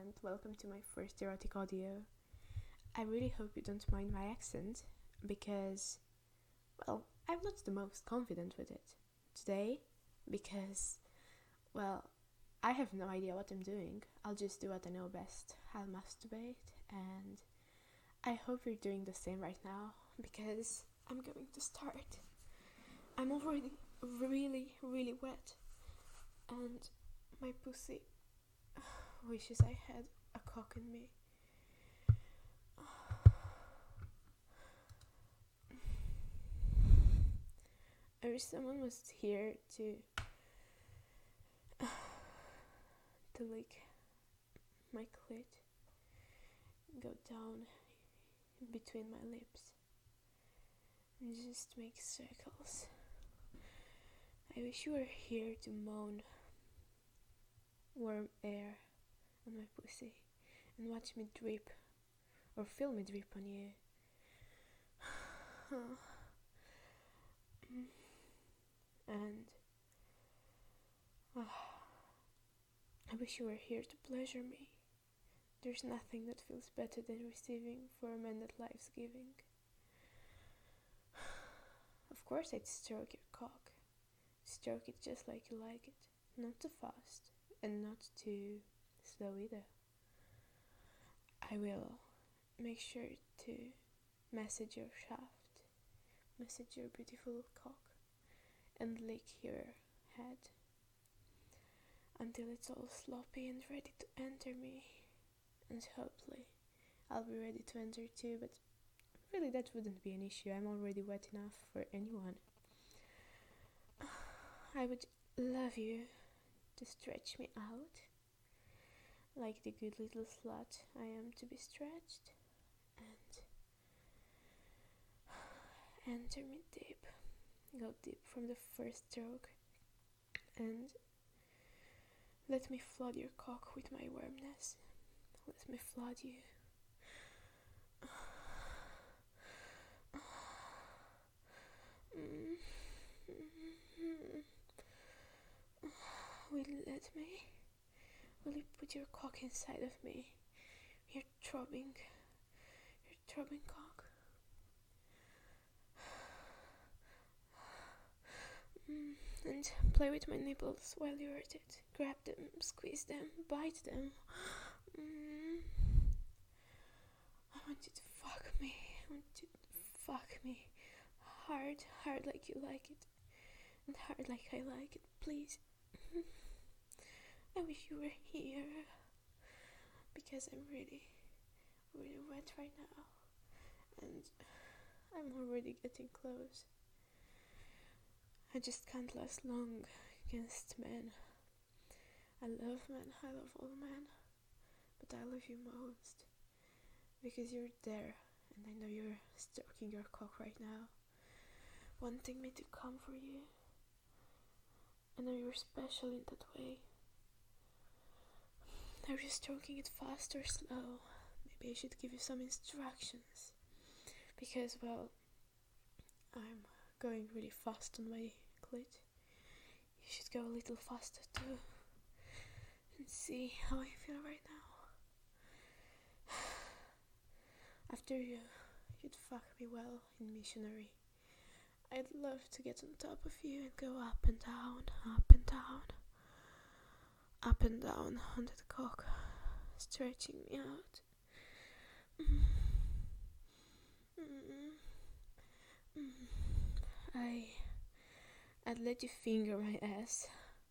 and welcome to my first erotic audio. I really hope you don't mind my accent because, I'm not the most confident with it today because, I have no idea what I'm doing. I'll just do what I know best. I'll masturbate, and I hope you're doing the same right now because I'm going to start. I'm already really, really wet, and my pussy wishes I had a cock in me. I wish someone was here to lick my clit, go down between my lips, and just make circles. I wish you were here to moan warm air on my pussy and watch me drip or feel me drip on you. And I wish you were here to pleasure me. There's nothing that feels better than receiving for a man that life's giving. Of course I'd stroke your cock. Stroke it just like you like it. Not too fast and not too slow either. I will make sure to massage your shaft, massage your beautiful cock, and lick your head until it's all sloppy and ready to enter me. And hopefully I'll be ready to enter too, but really that wouldn't be an issue. I'm already wet enough for anyone. I would love you to stretch me out like the good little slut I am to be stretched, and enter me deep. Go deep from the first stroke and let me flood your cock with my warmness. Let me flood you. Will you let me? Will you put your cock inside of me? Your throbbing cock. And play with my nipples while you hurt it. Grab them, squeeze them, bite them. I want you to fuck me. I want you to fuck me. Hard like you like it. And hard like I like it, please. I wish you were here. Because I'm really, really wet right now. And I'm already getting close. I just can't last long against men. I love men, I love all men, but I love you most because you're there, and I know you're stroking your cock right now, wanting me to come for you. I know you're special in that way. Are you stroking it fast or slow? Maybe I should give you some instructions because, I'm going really fast on my clit. You should go a little faster too and see how I feel right now. After you'd fuck me well in missionary, I'd love to get on top of you and go up and down, up and down, up and down on that cock, stretching me out. I'd let you finger my ass,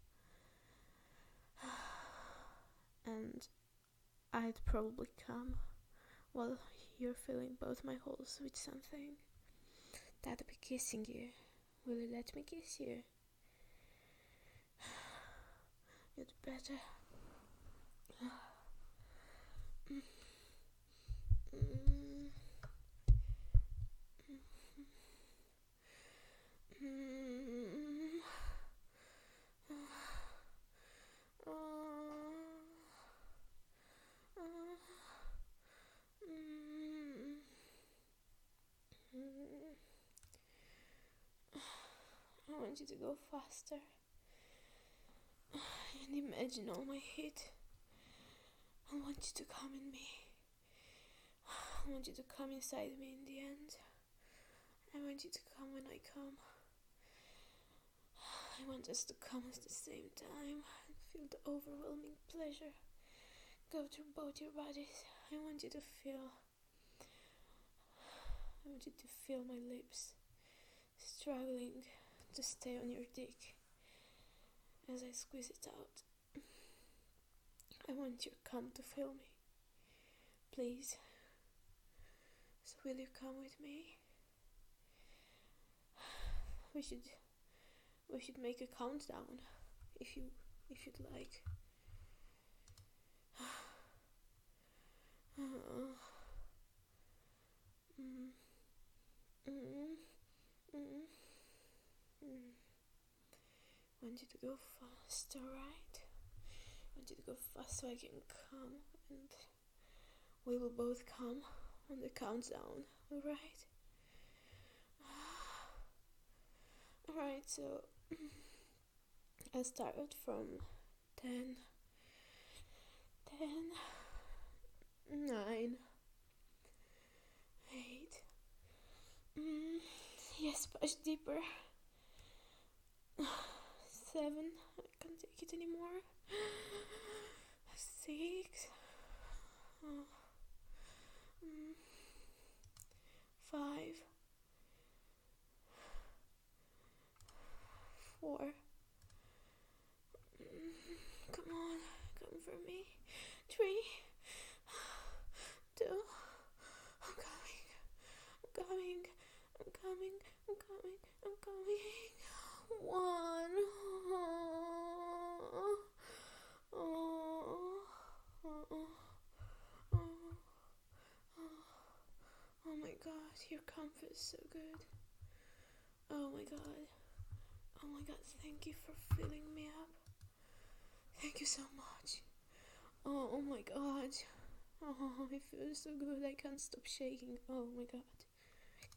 and I'd probably come while you're filling both my holes with something. That'd be kissing you. Will you let me kiss you? You'd better. I want you to go faster and imagine all my heat I want you to come in me. I want you to come inside me in the end. I want you to come when I come. I want us to come at the same time and feel the overwhelming pleasure go through both your bodies. I want you to feel my lips struggling to stay on your dick as I squeeze it out. I want your cum to fill me. Please. So will you come with me? We should make a countdown if you'd like. Want you to go fast, alright? Want you to go fast so I can come, and we will both come on the countdown, alright? Alright, so I'll start from 10, 9, 8, yes, push deeper, 7, I can't take it anymore, 6, 5, 4, come on, come for me, 3, 2, I'm coming, 1, oh my god, your comfort is so good. Oh my god, thank you for filling me up. Thank you so much. Oh my god. Oh, it feels so good, I can't stop shaking. Oh my god.